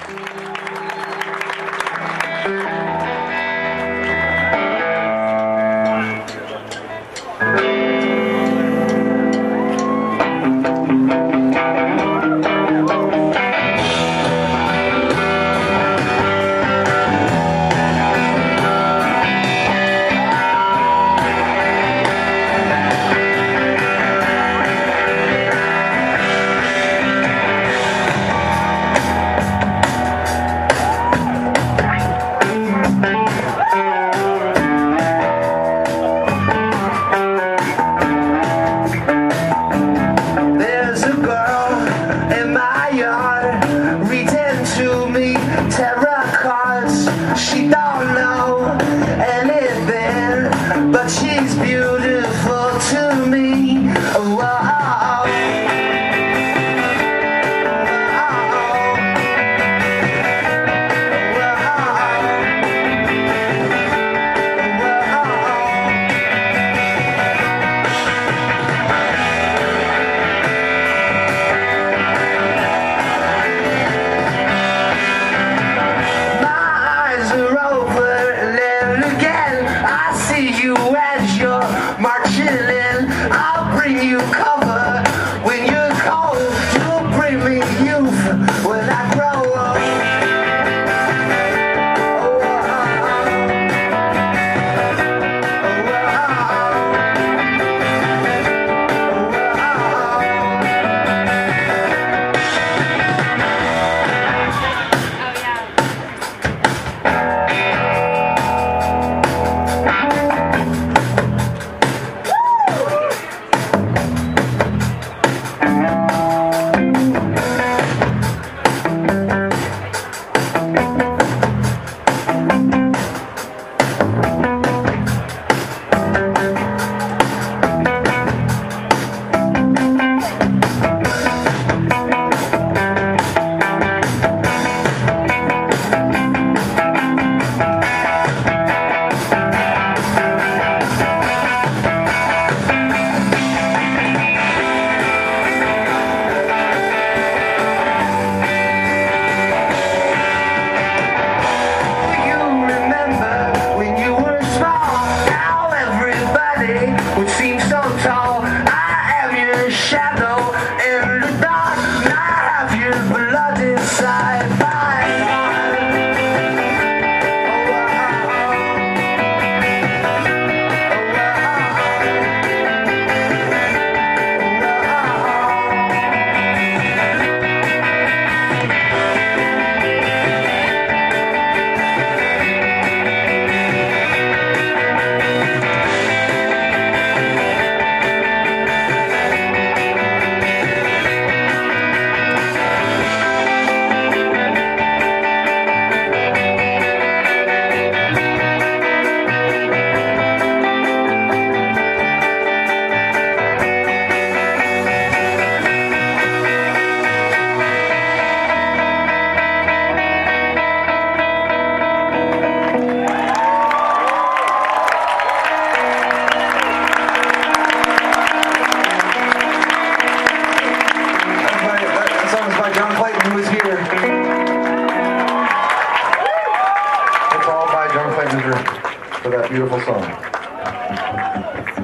She don't know anything, but she's beautiful to me. Whoa. As you're marching in, I'll bring you cover when you're cold. You'll bring me youth when I grow up. Which seems so tall, I am your shadow in the dark. I have your blood inside my heart. John Clayton, who is here. It's all by John Clayton for that beautiful song.